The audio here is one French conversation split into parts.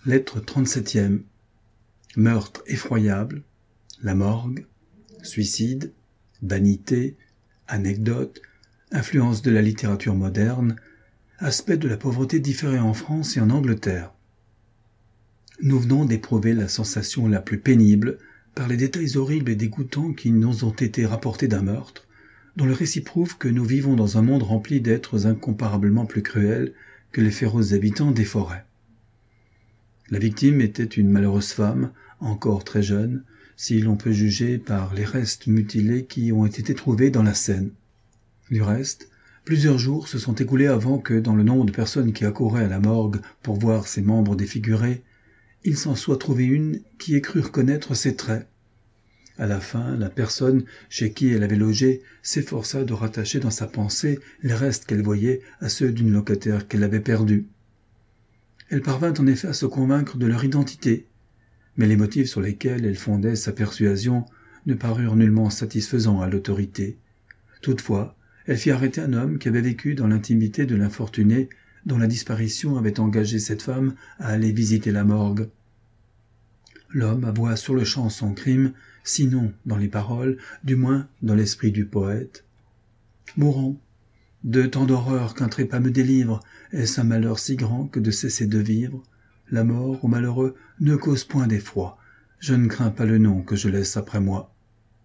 Lettre 37e. Meurtre effroyable, la morgue, suicide, vanité, anecdote, influence de la littérature moderne, aspect de la pauvreté différé en France et en Angleterre. Nous venons d'éprouver la sensation la plus pénible par les détails horribles et dégoûtants qui nous ont été rapportés d'un meurtre, dont le récit prouve que nous vivons dans un monde rempli d'êtres incomparablement plus cruels que les féroces habitants des forêts. La victime était une malheureuse femme, encore très jeune, si l'on peut juger par les restes mutilés qui ont été trouvés dans la Seine. Du reste, plusieurs jours se sont écoulés avant que, dans le nombre de personnes qui accouraient à la morgue pour voir ses membres défigurés, il s'en soit trouvé une qui ait cru reconnaître ses traits. À la fin, la personne chez qui elle avait logé s'efforça de rattacher dans sa pensée les restes qu'elle voyait à ceux d'une locataire qu'elle avait perdue. Elle parvint en effet à se convaincre de leur identité, mais les motifs sur lesquels elle fondait sa persuasion ne parurent nullement satisfaisants à l'autorité. Toutefois, elle fit arrêter un homme qui avait vécu dans l'intimité de l'infortuné dont la disparition avait engagé cette femme à aller visiter la morgue. L'homme avoua sur-le-champ son crime, sinon dans les paroles, du moins dans l'esprit du poète. « Mourons. De tant d'horreurs qu'un trépas me délivre, est-ce un malheur si grand que de cesser de vivre? La mort, aux malheureux, ne cause point d'effroi. Je ne crains pas le nom que je laisse après moi. »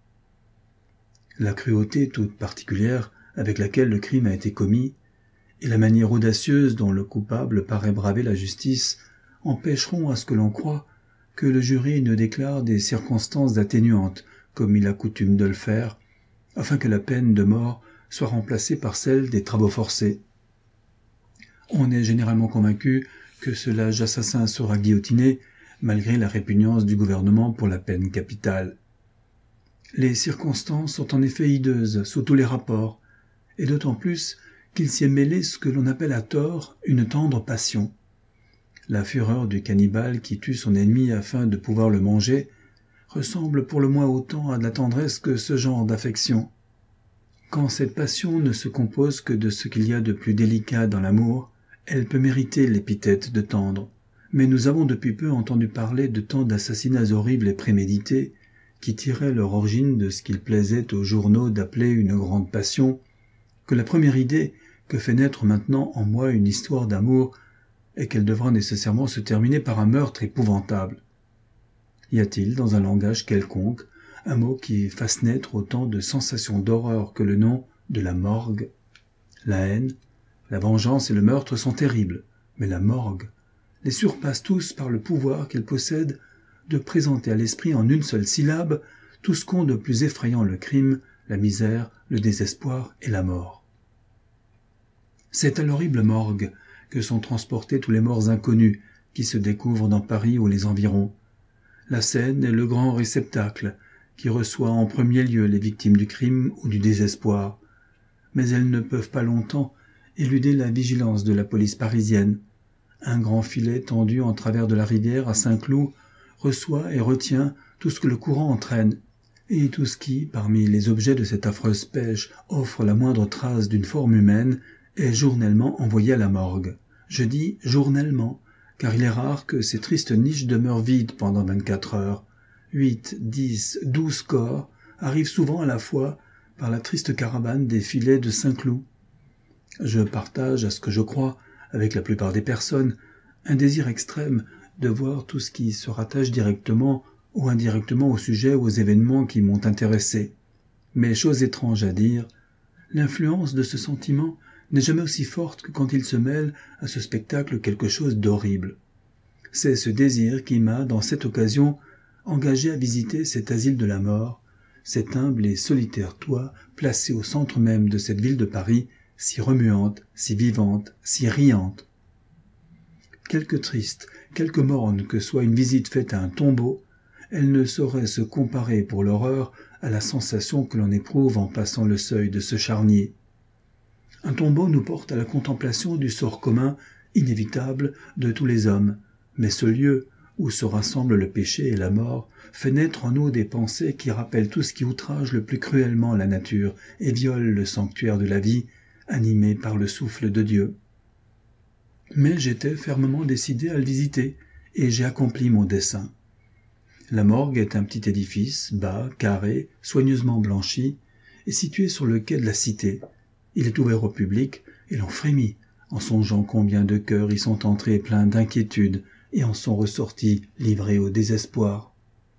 La cruauté toute particulière avec laquelle le crime a été commis, et la manière audacieuse dont le coupable paraît braver la justice, empêcheront à ce que l'on croie que le jury ne déclare des circonstances atténuantes, comme il a coutume de le faire, afin que la peine de mort soit remplacée par celle des travaux forcés. On est généralement convaincu que ce lâche assassin sera guillotiné, malgré la répugnance du gouvernement pour la peine capitale. Les circonstances sont en effet hideuses sous tous les rapports, et d'autant plus qu'il s'y est mêlé ce que l'on appelle à tort une tendre passion. La fureur du cannibale qui tue son ennemi afin de pouvoir le manger ressemble pour le moins autant à de la tendresse que ce genre d'affection. Quand cette passion ne se compose que de ce qu'il y a de plus délicat dans l'amour, elle peut mériter l'épithète de tendre. Mais nous avons depuis peu entendu parler de tant d'assassinats horribles et prémédités qui tiraient leur origine de ce qu'il plaisait aux journaux d'appeler une grande passion, que la première idée que fait naître maintenant en moi une histoire d'amour est qu'elle devra nécessairement se terminer par un meurtre épouvantable. Y a-t-il, dans un langage quelconque, un mot qui fasse naître autant de sensations d'horreur que le nom de la morgue? La haine, la vengeance et le meurtre sont terribles, mais la morgue les surpasse tous par le pouvoir qu'elle possède de présenter à l'esprit en une seule syllabe tout ce qu'ont de plus effrayant le crime, la misère, le désespoir et la mort. C'est à l'horrible morgue que sont transportés tous les morts inconnus qui se découvrent dans Paris ou les environs. La Seine est le grand réceptacle qui reçoit en premier lieu les victimes du crime ou du désespoir, mais elles ne peuvent pas longtemps éluder la vigilance de la police parisienne. Un grand filet tendu en travers de la rivière à Saint-Cloud reçoit et retient tout ce que le courant entraîne, et tout ce qui, parmi les objets de cette affreuse pêche, offre la moindre trace d'une forme humaine, est journellement envoyé à la morgue. Je dis journellement, car il est rare que ces tristes niches demeurent vides pendant 24 heures. 8, 10, 12 corps arrivent souvent à la fois par la triste caravane des filets de Saint-Cloud. Je partage, à ce que je crois, avec la plupart des personnes, un désir extrême de voir tout ce qui se rattache directement ou indirectement au sujet ou aux événements qui m'ont intéressé. Mais chose étrange à dire, l'influence de ce sentiment n'est jamais aussi forte que quand il se mêle à ce spectacle quelque chose d'horrible. C'est ce désir qui m'a, dans cette occasion, engagé à visiter cet asile de la mort, cet humble et solitaire toit placé au centre même de cette ville de Paris, si remuante, si vivante, si riante. Quelque triste, quelque morne que soit une visite faite à un tombeau, elle ne saurait se comparer pour l'horreur à la sensation que l'on éprouve en passant le seuil de ce charnier. Un tombeau nous porte à la contemplation du sort commun, inévitable, de tous les hommes, mais ce lieu où se rassemblent le péché et la mort fait naître en nous des pensées qui rappellent tout ce qui outrage le plus cruellement la nature et viole le sanctuaire de la vie, animé par le souffle de Dieu. Mais j'étais fermement décidé à le visiter, et j'ai accompli mon dessein. La morgue est un petit édifice, bas, carré, soigneusement blanchi, et situé sur le quai de la cité. Il est ouvert au public, et l'on frémit, en songeant combien de cœurs y sont entrés pleins d'inquiétude, et en sont ressortis livrés au désespoir.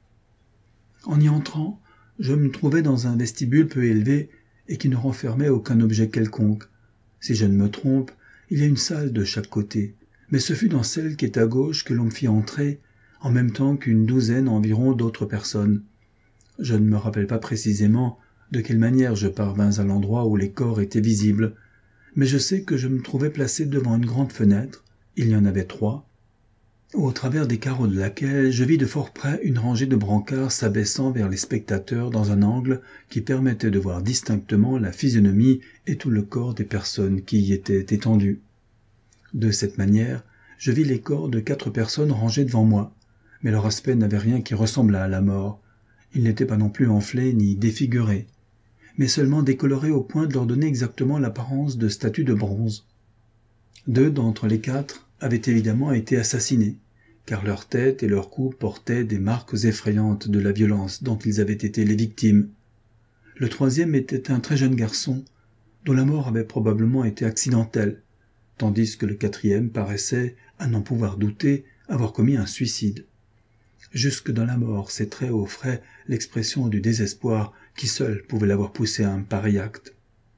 En y entrant, je me trouvais dans un vestibule peu élevé, et qui ne renfermait aucun objet quelconque. Si je ne me trompe, il y a une salle de chaque côté, mais ce fut dans celle qui est à gauche que l'on me fit entrer, en même temps qu'une douzaine environ d'autres personnes. Je ne me rappelle pas précisément de quelle manière je parvins à l'endroit où les corps étaient visibles, mais je sais que je me trouvais placé devant une grande fenêtre, il y en avait 3, au travers des carreaux de laquelle je vis de fort près une rangée de brancards s'abaissant vers les spectateurs dans un angle qui permettait de voir distinctement la physionomie et tout le corps des personnes qui y étaient étendues. De cette manière, je vis les corps de 4 personnes rangées devant moi, mais leur aspect n'avait rien qui ressemblât à la mort. Ils n'étaient pas non plus enflés ni défigurés, mais seulement décolorés au point de leur donner exactement l'apparence de statues de bronze. 2 d'entre les 4 avaient évidemment été assassinés, car leur tête et leur cou portaient des marques effrayantes de la violence dont ils avaient été les victimes. Le 3e était un très jeune garçon, dont la mort avait probablement été accidentelle, tandis que le 4e paraissait, à n'en pouvoir douter, avoir commis un suicide. Jusque dans la mort, ses traits offraient l'expression du désespoir qui seul pouvait l'avoir poussé à un pareil acte.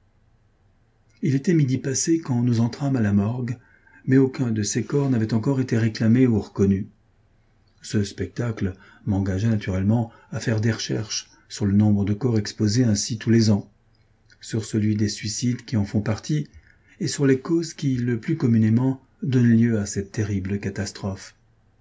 Il était midi passé quand nous entrâmes à la morgue, mais aucun de ces corps n'avait encore été réclamé ou reconnu. Ce spectacle m'engagea naturellement à faire des recherches sur le nombre de corps exposés ainsi tous les ans, sur celui des suicides qui en font partie, et sur les causes qui, le plus communément, donnent lieu à cette terrible catastrophe.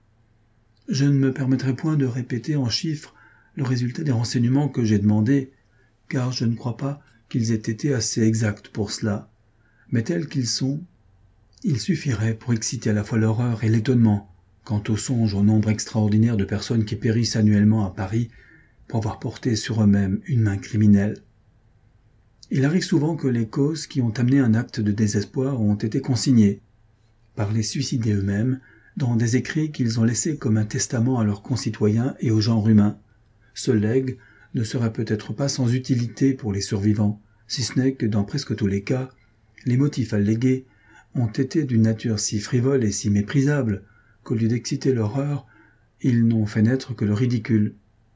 Je ne me permettrai point de répéter en chiffres le résultat des renseignements que j'ai demandés, car je ne crois pas qu'ils aient été assez exacts pour cela, mais tels qu'ils sont, ils suffiraient pour exciter à la fois l'horreur et l'étonnement quant au songe au nombre extraordinaire de personnes qui périssent annuellement à Paris pour avoir porté sur eux-mêmes une main criminelle. Il arrive souvent que les causes qui ont amené un acte de désespoir ont été consignées par les suicidés eux-mêmes dans des écrits qu'ils ont laissés comme un testament à leurs concitoyens et au genre humain. Ce legs ne serait peut-être pas sans utilité pour les survivants, si ce n'est que dans presque tous les cas, les motifs allégués ont été d'une nature si frivole et si méprisable qu'au lieu d'exciter l'horreur, ils n'ont fait naître que le ridicule.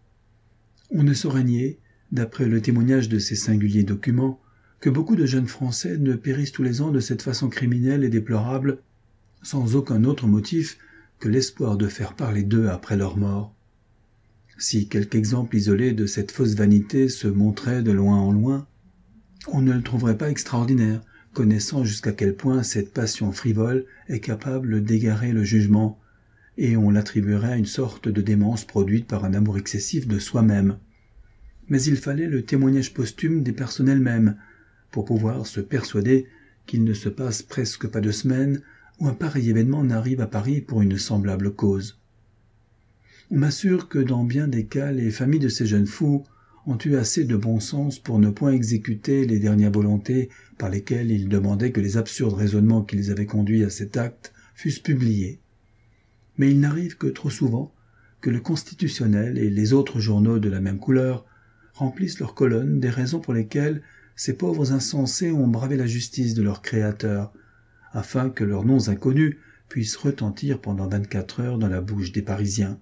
On ne saurait nier, d'après le témoignage de ces singuliers documents, que beaucoup de jeunes Français ne périssent tous les ans de cette façon criminelle et déplorable, sans aucun autre motif que l'espoir de faire parler d'eux après leur mort. Si quelque exemple isolé de cette fausse vanité se montrait de loin en loin, on ne le trouverait pas extraordinaire, connaissant jusqu'à quel point cette passion frivole est capable d'égarer le jugement, et on l'attribuerait à une sorte de démence produite par un amour excessif de soi-même. Mais il fallait le témoignage posthume des personnes elles-mêmes, pour pouvoir se persuader qu'il ne se passe presque pas de semaine où un pareil événement n'arrive à Paris pour une semblable cause. On m'assure que dans bien des cas, les familles de ces jeunes fous ont eu assez de bon sens pour ne point exécuter les dernières volontés par lesquelles ils demandaient que les absurdes raisonnements qui les avaient conduits à cet acte fussent publiés. Mais il n'arrive que trop souvent que le Constitutionnel et les autres journaux de la même couleur remplissent leurs colonnes des raisons pour lesquelles ces pauvres insensés ont bravé la justice de leur Créateur, afin que leurs noms inconnus puissent retentir pendant 24 heures dans la bouche des Parisiens.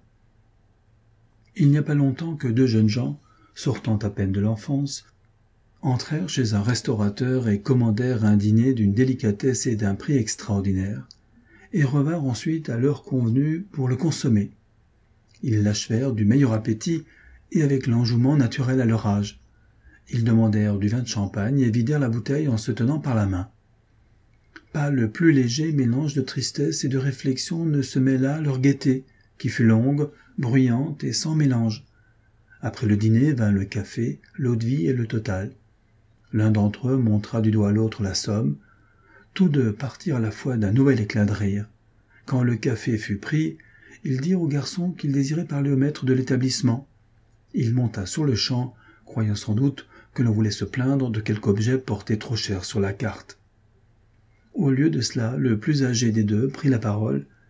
Il n'y a pas longtemps que 2 jeunes gens, sortant à peine de l'enfance, entrèrent chez un restaurateur et commandèrent un dîner d'une délicatesse et d'un prix extraordinaires, et revinrent ensuite à l'heure convenue pour le consommer. Ils l'achevèrent du meilleur appétit et avec l'enjouement naturel à leur âge. Ils demandèrent du vin de champagne et vidèrent la bouteille en se tenant par la main. Pas le plus léger mélange de tristesse et de réflexion ne se mêla à leur gaieté, qui fut longue, bruyante et sans mélange. Après le dîner vint le café, l'eau-de-vie et le total. L'un d'entre eux montra du doigt à l'autre la somme. Tous 2 partirent à la fois d'un nouvel éclat de rire. Quand le café fut pris, ils dirent au garçon qu'il désirait parler au maître de l'établissement. Il monta sur-le-champ, croyant sans doute que l'on voulait se plaindre de quelque objet porté trop cher sur la carte. Au lieu de cela, le plus âgé des 2 prit la parole,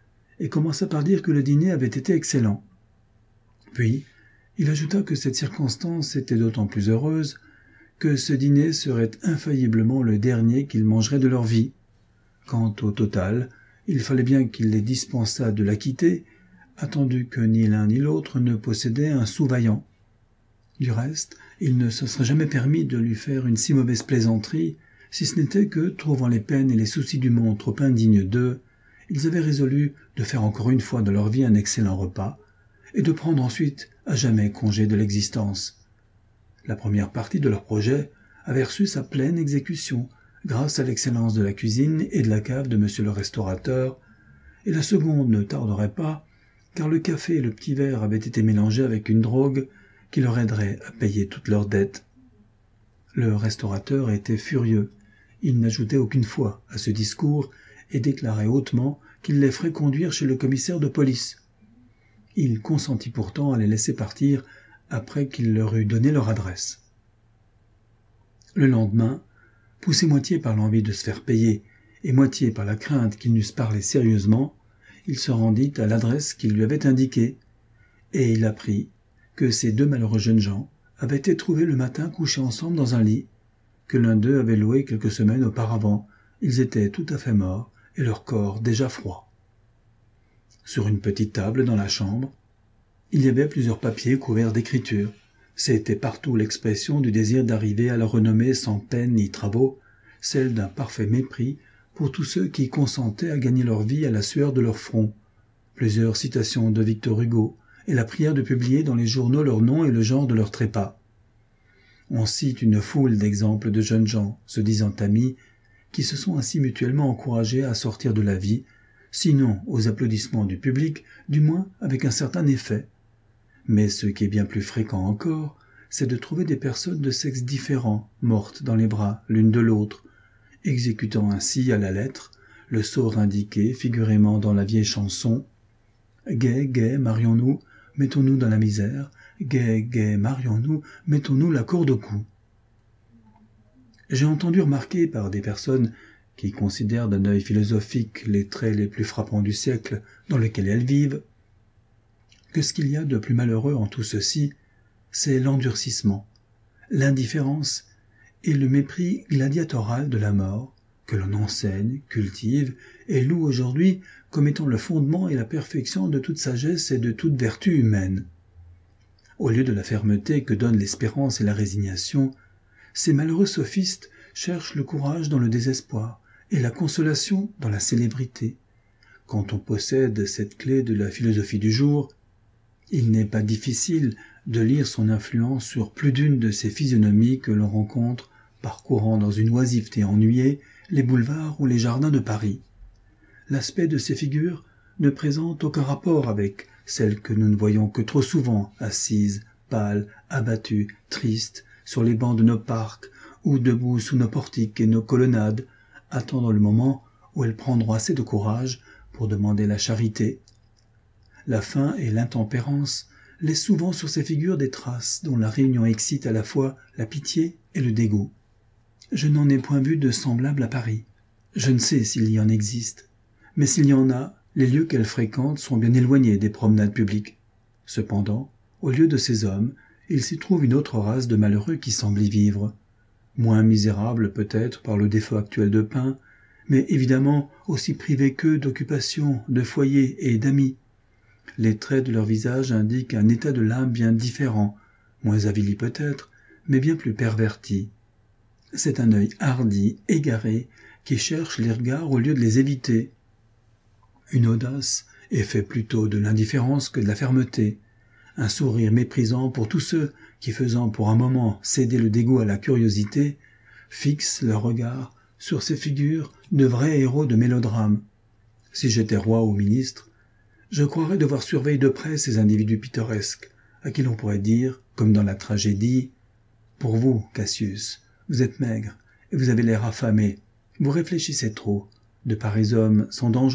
et commença par dire que le dîner avait été excellent. Puis, il ajouta que cette circonstance était d'autant plus heureuse que ce dîner serait infailliblement le dernier qu'ils mangeraient de leur vie. Quant au total, il fallait bien qu'il les dispensât de l'acquitter, attendu que ni l'un ni l'autre ne possédait un sou vaillant. Du reste, il ne se serait jamais permis de lui faire une si mauvaise plaisanterie, si ce n'était que, trouvant les peines et les soucis du monde trop indignes d'eux, ils avaient résolu de faire encore une fois de leur vie un excellent repas, et de prendre ensuite à jamais congé de l'existence. La première partie de leur projet avait reçu sa pleine exécution, grâce à l'excellence de la cuisine et de la cave de monsieur le restaurateur, et la seconde ne tarderait pas, car le café et le petit verre avaient été mélangés avec une drogue qui leur aiderait à payer toutes leurs dettes. Le restaurateur était furieux. Il n'ajoutait aucune fois à ce discours et déclarait hautement qu'il les ferait conduire chez le commissaire de police. Il consentit pourtant à les laisser partir après qu'il leur eut donné leur adresse. Le lendemain, poussé moitié par l'envie de se faire payer et moitié par la crainte qu'ils n'eussent parlé sérieusement, il se rendit à l'adresse qu'il lui avait indiquée, et il apprit que ces deux malheureux jeunes gens avaient été trouvés le matin couchés ensemble dans un lit, que l'un d'eux avait loué quelques semaines auparavant. Ils étaient tout à fait morts et leur corps déjà froid. Sur une petite table dans la chambre, il y avait plusieurs papiers couverts d'écriture. C'était partout l'expression du désir d'arriver à la renommée sans peine ni travaux, celle d'un parfait mépris pour tous ceux qui consentaient à gagner leur vie à la sueur de leur front. Plusieurs citations de Victor Hugo et la prière de publier dans les journaux leur nom et le genre de leur trépas. On cite une foule d'exemples de jeunes gens, se disant amis, qui se sont ainsi mutuellement encouragés à sortir de la vie, sinon aux applaudissements du public, du moins avec un certain effet. Mais ce qui est bien plus fréquent encore, c'est de trouver des personnes de sexes différents, mortes dans les bras l'une de l'autre, exécutant ainsi à la lettre le sort indiqué figurément dans la vieille chanson « Gai, gai, marions-nous, mettons-nous dans la misère, gai, gai, marions-nous, mettons-nous la corde au cou. » J'ai entendu remarquer par des personnes qui considèrent d'un œil philosophique les traits les plus frappants du siècle dans lequel elles vivent, que ce qu'il y a de plus malheureux en tout ceci, c'est l'endurcissement, l'indifférence et le mépris gladiatoral de la mort que l'on enseigne, cultive et loue aujourd'hui comme étant le fondement et la perfection de toute sagesse et de toute vertu humaine. Au lieu de la fermeté que donnent l'espérance et la résignation, ces malheureux sophistes cherchent le courage dans le désespoir et la consolation dans la célébrité. Quand on possède cette clé de la philosophie du jour, il n'est pas difficile de lire son influence sur plus d'une de ces physionomies que l'on rencontre parcourant dans une oisiveté ennuyée les boulevards ou les jardins de Paris. L'aspect de ces figures ne présente aucun rapport avec celles que nous ne voyons que trop souvent assises, pâles, abattues, tristes, sur les bancs de nos parcs ou debout sous nos portiques et nos colonnades, attendant le moment où elles prendront assez de courage pour demander la charité. La faim et l'intempérance laissent souvent sur ces figures des traces dont la réunion excite à la fois la pitié et le dégoût. Je n'en ai point vu de semblable à Paris. Je ne sais s'il y en existe, mais s'il y en a, les lieux qu'elles fréquentent sont bien éloignés des promenades publiques. Cependant, au lieu de ces hommes, il s'y trouve une autre race de malheureux qui semble y vivre, moins misérable peut-être par le défaut actuel de pain, mais évidemment aussi privés qu'eux d'occupation, de foyer et d'amis. Les traits de leur visage indiquent un état de l'âme bien différent, moins avili peut-être, mais bien plus perverti. C'est un œil hardi, égaré, qui cherche les regards au lieu de les éviter. Une audace est faite plutôt de l'indifférence que de la fermeté, un sourire méprisant pour tous ceux qui, faisant pour un moment céder le dégoût à la curiosité, fixent leur regard sur ces figures de vrais héros de mélodrame. Si j'étais roi ou ministre, je croirais devoir surveiller de près ces individus pittoresques, à qui l'on pourrait dire, comme dans la tragédie, « Pour vous, Cassius, vous êtes maigre, et vous avez l'air affamé, vous réfléchissez trop, de pareils hommes sont dangereux. »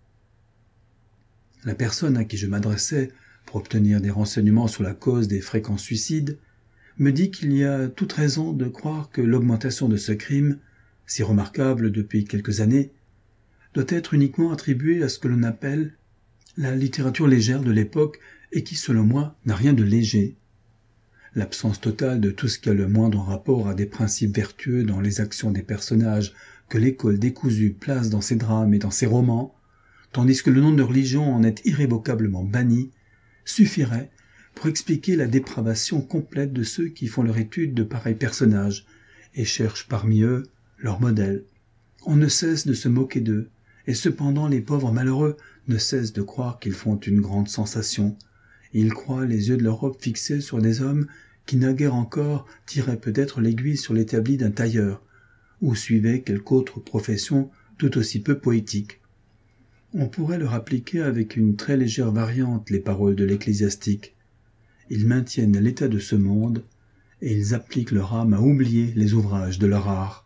La personne à qui je m'adressais pour obtenir des renseignements sur la cause des fréquents suicides me dit qu'il y a toute raison de croire que l'augmentation de ce crime, si remarquable depuis quelques années, doit être uniquement attribuée à ce que l'on appelle la littérature légère de l'époque et qui, selon moi, n'a rien de léger. L'absence totale de tout ce qui a le moindre rapport à des principes vertueux dans les actions des personnages que l'école décousue place dans ses drames et dans ses romans, tandis que le nom de religion en est irrévocablement banni, suffirait pour expliquer la dépravation complète de ceux qui font leur étude de pareils personnages et cherchent parmi eux leur modèle. On ne cesse de se moquer d'eux, et cependant les pauvres malheureux ne cessent de croire qu'ils font une grande sensation. Ils croient les yeux de leur robe fixés sur des hommes qui naguère encore tiraient peut-être l'aiguille sur l'établi d'un tailleur, ou suivaient quelque autre profession tout aussi peu poétique. On pourrait leur appliquer avec une très légère variante les paroles de l'ecclésiastique. Ils maintiennent l'état de ce monde, et ils appliquent leur âme à oublier les ouvrages de leur art.